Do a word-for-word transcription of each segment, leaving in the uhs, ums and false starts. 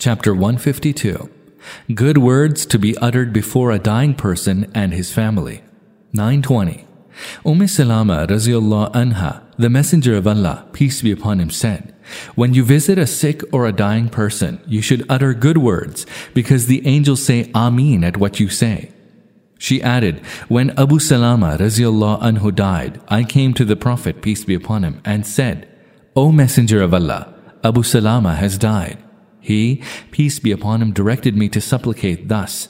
Chapter one fifty-two. Good words to be uttered before a dying person and his family. nine twenty. Umm Salama Raziallahu Anha, the Messenger of Allah, peace be upon him, said, "When you visit a sick or a dying person, you should utter good words, because the angels say Ameen at what you say." She added, "When Abu Salama Raziallahu Anhu died, I came to the Prophet, peace be upon him, and said, 'O Messenger of Allah, Abu Salama has died.' He, peace be upon him, directed me to supplicate thus: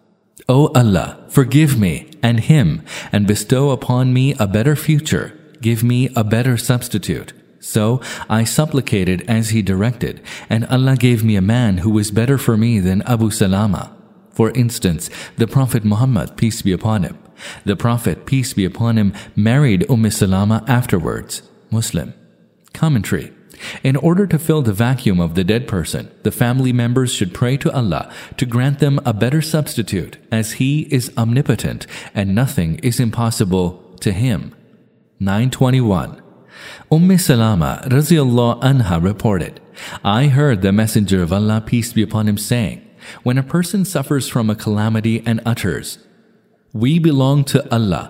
'O Allah, forgive me and him, and bestow upon me a better future. Give me a better substitute.' So I supplicated as he directed, and Allah gave me a man who was better for me than Abu Salama. For instance, the Prophet Muhammad, peace be upon him. The Prophet, peace be upon him, married Umm Salama afterwards." Muslim. Commentary. In order to fill the vacuum of the dead person, the family members should pray to Allah to grant them a better substitute, as He is omnipotent and nothing is impossible to Him. nine twenty-one. Umm Salama Raziallahu Anha reported, "I heard the Messenger of Allah, peace be upon him, saying, when a person suffers from a calamity and utters, 'We belong to Allah,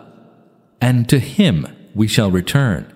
and to Him we shall return,'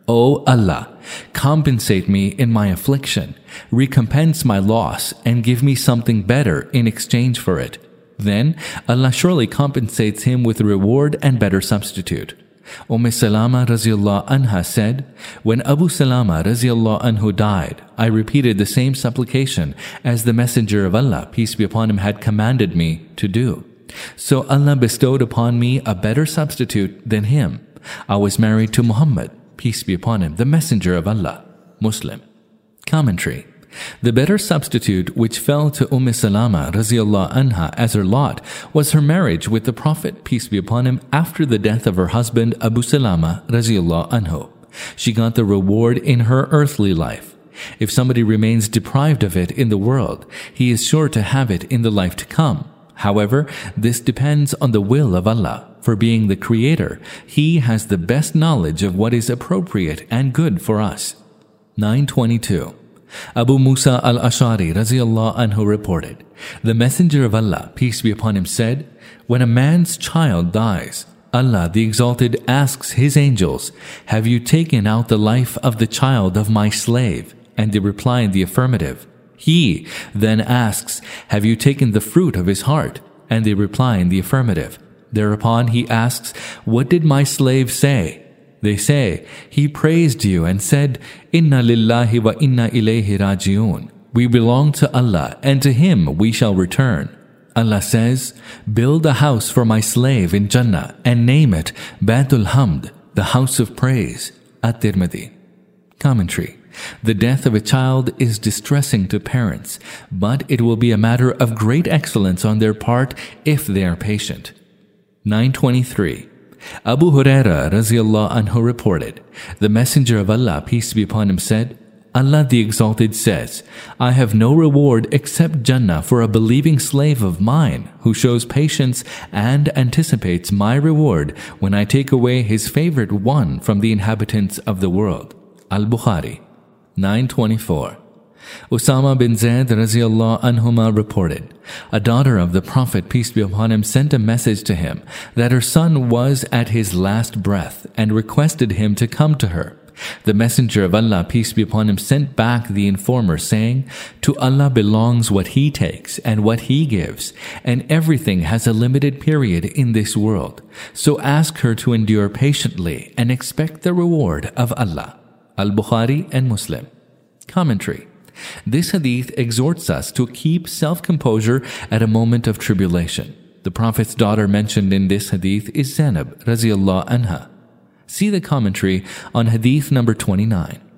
O Allah, compensate me in my affliction, recompense my loss, and give me something better in exchange for it. Then Allah surely compensates him with reward and better substitute." Umm Salama Raziallahu Anha said, "When Abu Salama Raziallahu Anhu died, I repeated the same supplication as the Messenger of Allah, peace be upon him, had commanded me to do. So Allah bestowed upon me a better substitute than him. I was married to Muhammad, peace be upon him, the Messenger of Allah." Muslim. Commentary. The better substitute which fell to Umm Salama Raziallahu Anha as her lot was her marriage with the Prophet, peace be upon him, after the death of her husband Abu Salama Raziallahu Anhu. She got the reward in her earthly life. If somebody remains deprived of it in the world, he is sure to have it in the life to come. However, this depends on the will of Allah. For being the Creator, He has the best knowledge of what is appropriate and good for us. nine twenty-two. Abu Musa al-Ash'ari Raziallahu Anhu reported, the Messenger of Allah, peace be upon him, said, "When a man's child dies, Allah the Exalted asks His angels, 'Have you taken out the life of the child of my slave?' And they reply in the affirmative. He then asks, 'Have you taken the fruit of his heart?' And they reply in the affirmative. Thereupon he asks, 'What did my slave say?' They say, 'He praised you and said, Inna lillahi wa inna ilayhi raji'un. We belong to Allah, and to Him we shall return.' Allah says, 'Build a house for my slave in Jannah and name it Baitul Hamd, the house of praise.' At-Tirmidhi. Commentary. The death of a child is distressing to parents, but it will be a matter of great excellence on their part if they are patient. nine twenty-three. Abu Huraira Raziallahu Anhu reported, the Messenger of Allah, peace be upon him, said, Allah the Exalted says, 'I have no reward except Jannah for a believing slave of mine who shows patience and anticipates my reward when I take away his favorite one from the inhabitants of the world.' Al-Bukhari. nine twenty-four. Usama bin Zayd Raziallahu Anhuma reported, a daughter of the Prophet, peace be upon him, sent a message to him that her son was at his last breath and requested him to come to her. The Messenger of Allah, peace be upon him, sent back the informer saying, 'To Allah belongs what He takes and what He gives, and everything has a limited period in this world. So ask her to endure patiently and expect the reward of Allah.' Al-Bukhari and Muslim. Commentary. This hadith exhorts us to keep self-composure at a moment of tribulation. The Prophet's daughter mentioned in this hadith is Zainab Raziallahu Anha. See the commentary on hadith number twenty-nine.